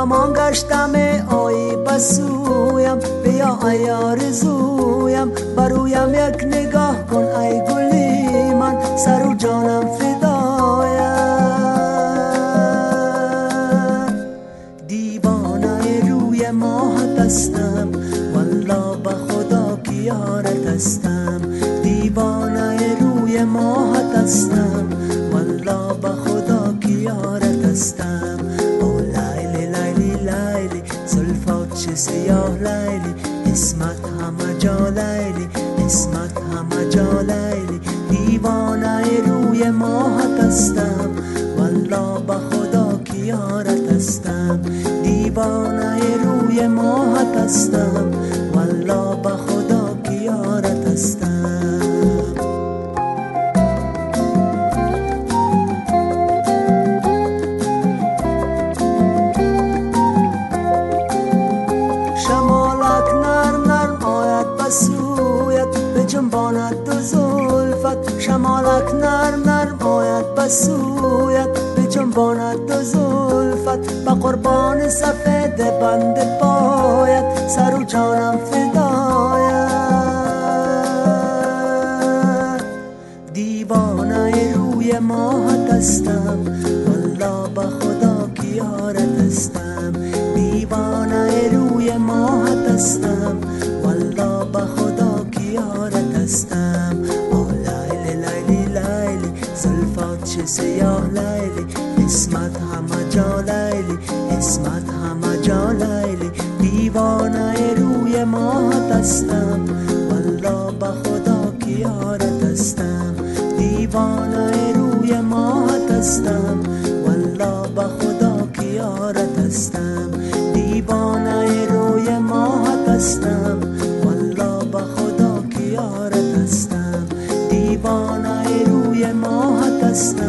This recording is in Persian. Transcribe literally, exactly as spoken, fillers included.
همان گشتم آی بسویم، بیا ای آرزویم، برویم یک نگاه کن ای گلی من، سر و جانم فدایم. دیوانه روی ماهت هستم، والله به خدا که یارت هستم. دیوانه روی ماهت هستم، والله به خدا که یارت هستم. او لیلی لیلی لیلی، زلفات چه سیاه لیلی، اسمت همه جا لیلی، اسمت همه جا لیلی. دیوانه روی ماهت هستم، والله به خدا که یارت هستم. دیوانه روی ماهت هستم، والله به خدا که یارت هستم. شمالک نرم نرم آید بسویت، به جنباند دو زلفت. شمالک نرم نرم آید بسویت، به جنباند دو زلفت. به قربان سفید بند پایت، سر و جانم فدایم. دیوانه روی ماهت هستم، والله به خدا که یارت هستم. دیوانه روی ماهت هستم، والله به خدا که یارت هستم. او لیلی لیلی لیلی، زلفات چه سیاه لیلی، اسمت همه جا لیلی، اسمت همه جا لیلی. دیوانه روی ماهت هستم، والله به خدا که یارت هستم. دیوانه روی ماهت هستم، والله به خدا که یارت هستم. دیوانه روی ماهت هستم، والله به خدا که یارت هستم. دیوانه روی ماهت هستم.